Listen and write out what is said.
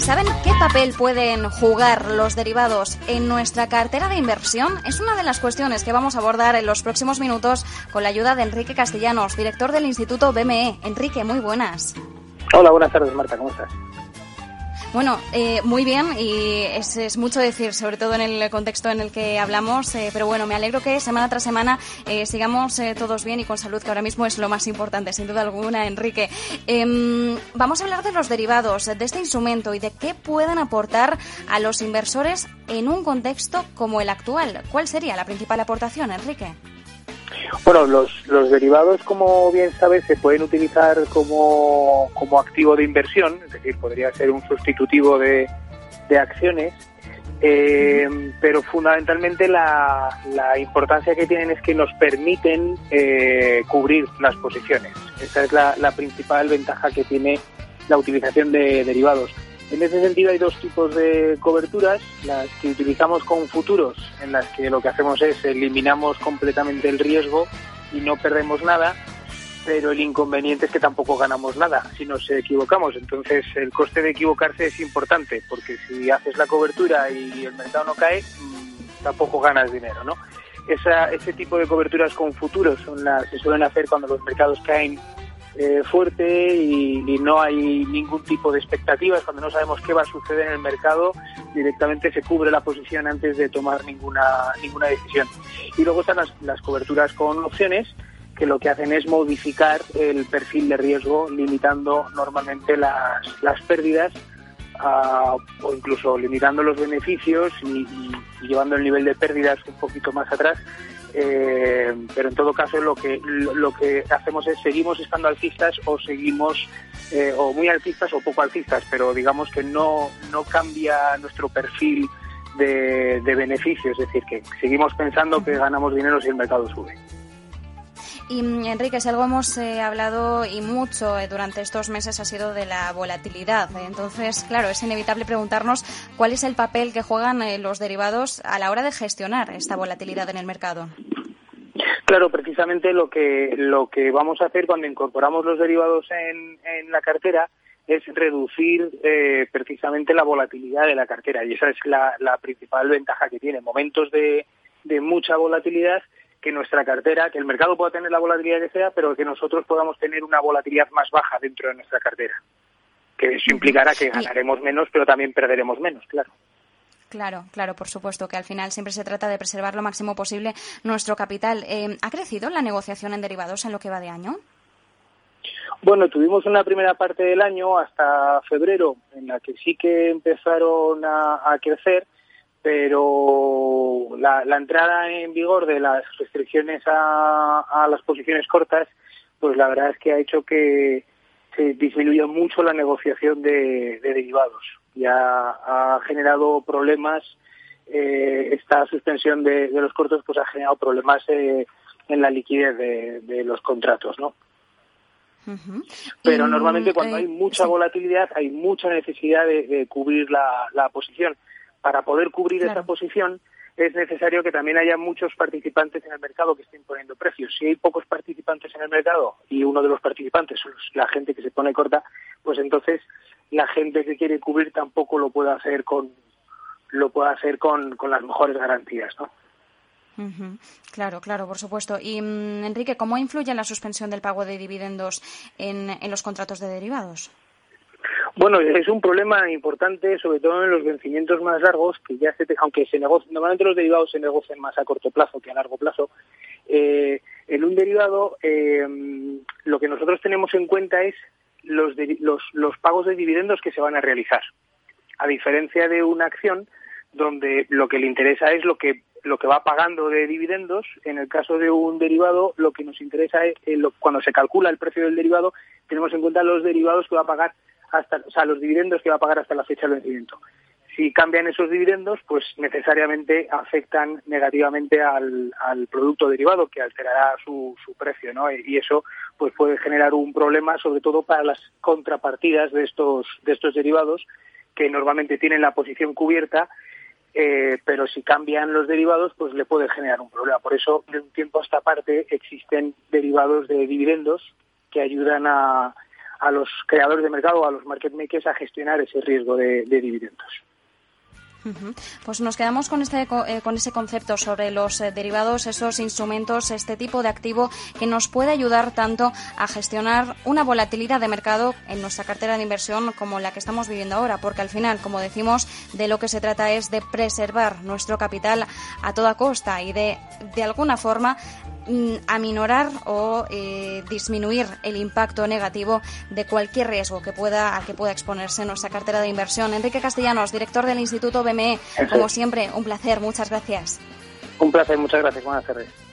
¿Saben qué papel pueden jugar los derivados en nuestra cartera de inversión? Es una de las cuestiones que vamos a abordar en los próximos minutos con la ayuda de Enrique Castellanos, director del Instituto BME. Enrique, muy buenas. Hola, buenas tardes, Marta, ¿cómo estás? Bueno, muy bien, y es mucho decir, sobre todo en el contexto en el que hablamos, pero bueno, me alegro que semana tras semana sigamos todos bien y con salud, que ahora mismo es lo más importante, sin duda alguna, Enrique. Vamos a hablar de los derivados, de este instrumento y de qué pueden aportar a los inversores en un contexto como el actual. ¿Cuál sería la principal aportación, Enrique? Bueno, los derivados, como bien sabes, se pueden utilizar como activo de inversión, es decir, podría ser un sustitutivo de acciones, pero fundamentalmente la importancia que tienen es que nos permiten cubrir las posiciones. Esa es la principal ventaja que tiene la utilización de derivados. En ese sentido hay dos tipos de coberturas, las que utilizamos con futuros, en las que lo que hacemos es eliminamos completamente el riesgo y no perdemos nada, pero el inconveniente es que tampoco ganamos nada si nos equivocamos. Entonces el coste de equivocarse es importante, porque si haces la cobertura y el mercado no cae, tampoco ganas dinero, ¿no? Ese tipo de coberturas con futuros son las que se suelen hacer cuando los mercados caen fuerte y no hay ningún tipo de expectativas. Cuando no sabemos qué va a suceder en el mercado, directamente se cubre la posición antes de tomar ninguna decisión. Y luego están las coberturas con opciones, que lo que hacen es modificar el perfil de riesgo, limitando normalmente las pérdidas o incluso limitando los beneficios y llevando el nivel de pérdidas un poquito más atrás. Pero en todo caso lo que hacemos es seguimos estando alcistas o seguimos o muy alcistas o poco alcistas, pero digamos que no cambia nuestro perfil de beneficio, es decir, que seguimos pensando que ganamos dinero si el mercado sube. Y Enrique, si algo hemos hablado y mucho durante estos meses ha sido de la volatilidad. Entonces, claro, es inevitable preguntarnos cuál es el papel que juegan los derivados a la hora de gestionar esta volatilidad en el mercado. Claro, precisamente lo que vamos a hacer cuando incorporamos los derivados en la cartera es reducir precisamente la volatilidad de la cartera, y esa es la principal ventaja que tiene. Momentos de mucha volatilidad, que nuestra cartera, que el mercado pueda tener la volatilidad que sea, pero que nosotros podamos tener una volatilidad más baja dentro de nuestra cartera. Que eso implicará que ganaremos menos, pero también perderemos menos, claro. Claro, por supuesto, que al final siempre se trata de preservar lo máximo posible nuestro capital. ¿Ha crecido la negociación en derivados en lo que va de año? Bueno, tuvimos una primera parte del año hasta febrero, en la que sí que empezaron a crecer, pero la entrada en vigor de las restricciones a las posiciones cortas, pues la verdad es que ha hecho que se disminuya mucho la negociación de derivados. Ya ha generado problemas, esta suspensión de los cortos pues ha generado problemas en la liquidez de los contratos, ¿no? Uh-huh. Pero normalmente cuando hay mucha volatilidad hay mucha necesidad de cubrir la posición. Para poder cubrir esa posición es necesario que también haya muchos participantes en el mercado que estén poniendo precios. Si hay pocos participantes en el mercado y uno de los participantes es la gente que se pone corta, pues entonces la gente que quiere cubrir tampoco lo puede hacer con las mejores garantías, ¿no? Uh-huh. Claro, por supuesto. Y Enrique, ¿cómo influye la suspensión del pago de dividendos en los contratos de derivados? Bueno, es un problema importante, sobre todo en los vencimientos más largos, que ya aunque se negocian, normalmente los derivados se negocian más a corto plazo que a largo plazo. En un derivado, lo que nosotros tenemos en cuenta es los pagos de dividendos que se van a realizar. A diferencia de una acción, donde lo que le interesa es lo que va pagando de dividendos, en el caso de un derivado, lo que nos interesa es cuando se calcula el precio del derivado, tenemos en cuenta los derivados que va a pagar los dividendos que va a pagar hasta la fecha del vencimiento. Si cambian esos dividendos, pues necesariamente afectan negativamente al producto derivado, que alterará su precio, ¿no? Y eso pues puede generar un problema, sobre todo para las contrapartidas de estos derivados, que normalmente tienen la posición cubierta, pero si cambian los derivados, pues le puede generar un problema. Por eso, de un tiempo a esta parte, existen derivados de dividendos que ayudan a a los creadores de mercado, a los market makers, a gestionar ese riesgo de dividendos. Pues nos quedamos con ese concepto sobre los derivados, esos instrumentos, este tipo de activo que nos puede ayudar tanto a gestionar una volatilidad de mercado en nuestra cartera de inversión como la que estamos viviendo ahora, porque al final, como decimos, de lo que se trata es de preservar nuestro capital a toda costa y de alguna forma aminorar o disminuir el impacto negativo de cualquier riesgo al que pueda exponerse nuestra cartera de inversión. Enrique Castellanos, director del Instituto BME, como siempre, un placer, muchas gracias. Un placer, muchas gracias, buenas tardes.